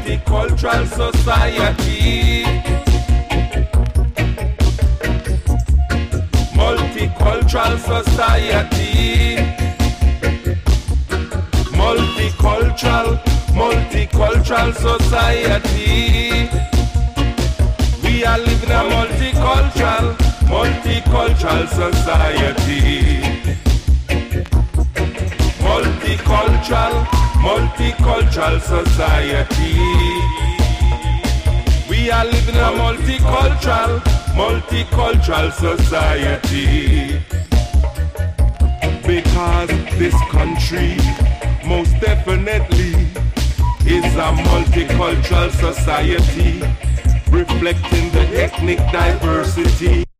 multicultural society. Multicultural society. Multicultural society. We are living a multicultural society. Multicultural society. We are living a multicultural society. Because this country most definitely is a multicultural society, reflecting the ethnic diversity.